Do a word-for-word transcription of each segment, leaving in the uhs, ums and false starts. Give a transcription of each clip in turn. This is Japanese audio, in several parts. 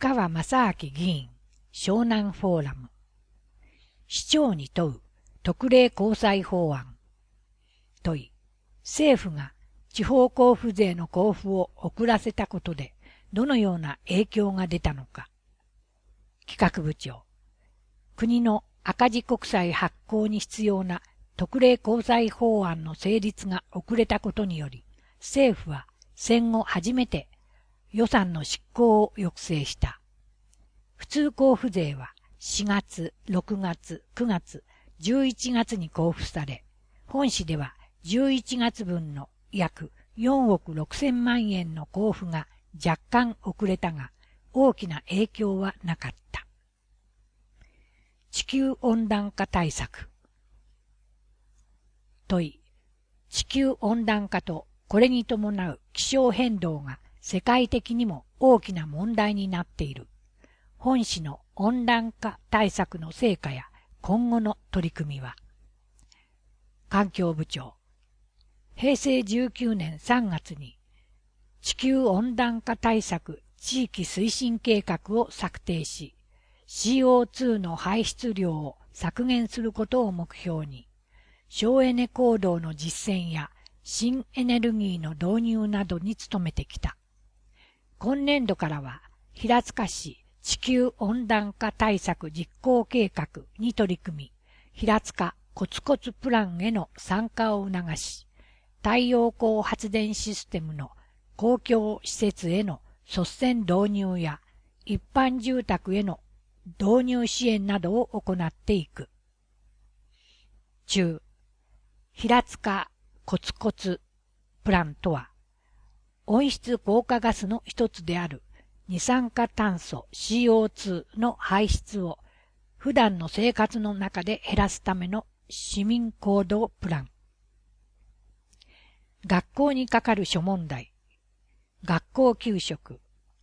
川正明議員、湘南フォーラム。市長に問う特例公債法案。問い、政府が地方交付税の交付を遅らせたことでどのような影響が出たのか。企画部長、国の赤字国債発行に必要な特例公債法案の成立が遅れたことにより、政府は戦後初めて予算の執行を抑制した。普通交付税はしがつ、ろくがつ、くがつ、じゅういちがつに交付され、本市ではじゅういちがつぶんの約よんおくろくせんまんえんの交付が若干遅れたが、大きな影響はなかった。地球温暖化対策。問い、地球温暖化とこれに伴う気象変動が世界的にも大きな問題になっている。本市の温暖化対策の成果や今後の取り組みは。環境部長、へいせいじゅうきゅうねんさんがつに地球温暖化対策地域推進計画を策定し、シーオーツー の排出量を削減することを目標に、省エネ行動の実践や新エネルギーの導入などに努めてきた。今年度からは、平塚市地球温暖化対策実行計画に取り組み、平塚コツコツプランへの参加を促し、太陽光発電システムの公共施設への率先導入や一般住宅への導入支援などを行っていく。中、平塚コツコツプランとは、温室効果ガスの一つである二酸化炭素 シーオーツー の排出を普段の生活の中で減らすための市民行動プラン。学校にかかる諸問題。学校給食。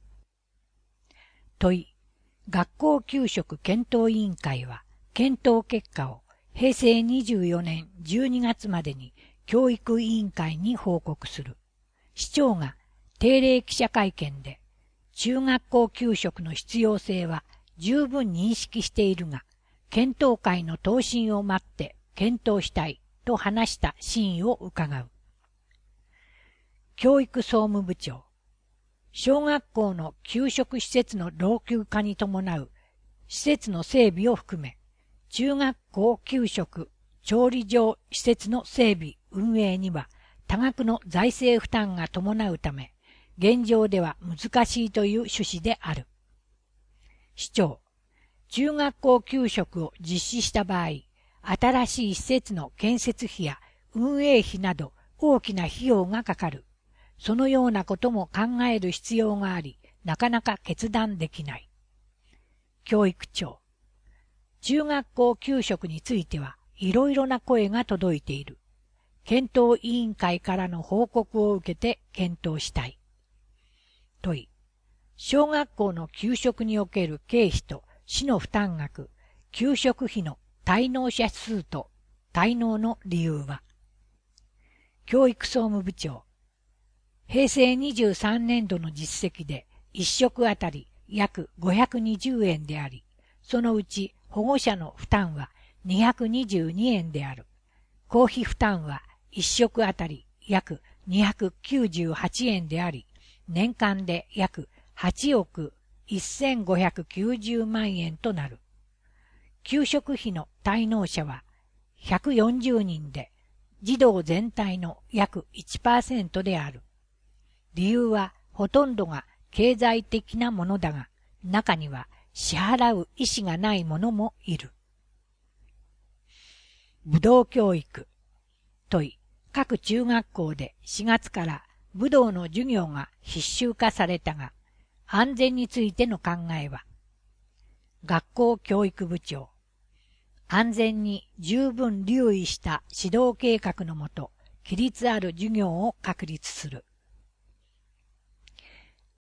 問い、学校給食検討委員会は検討結果をへいせいにじゅうよねんじゅうにがつまでに教育委員会に報告する。市長が定例記者会見で、中学校給食の必要性は十分認識しているが、検討会の答申を待って検討したいと話した真意を伺う。教育総務部長、小学校の給食施設の老朽化に伴う施設の整備を含め、中学校給食調理場施設の整備運営には多額の財政負担が伴うため、現状では難しいという趣旨である。市長、中学校給食を実施した場合、新しい施設の建設費や運営費など大きな費用がかかる。そのようなことも考える必要があり、なかなか決断できない。教育長、中学校給食についてはいろいろな声が届いている。検討委員会からの報告を受けて検討したい。問い、小学校の給食における経費と市の負担額、給食費の滞納者数と滞納の理由は。教育総務部長、へいせいにじゅうさんねんどの実績でいっ食あたり約ごひゃくにじゅうえんであり、そのうち保護者の負担はにひゃくにじゅうにえんである。公費負担はいっ食あたり約にひゃくきゅうじゅうはちえんであり、年間で約はちおくせんごひゃくきゅうじゅうまんえんとなる。給食費の滞納者はひゃくよんじゅうにんで、児童全体の約 いちパーセント である。理由はほとんどが経済的なものだが、中には支払う意思がない者もいる。武道教育。問い、各中学校でしがつから武道の授業が必修化されたが、安全についての考えは。学校教育部長、安全に十分留意した指導計画のもと、規律ある授業を確立する。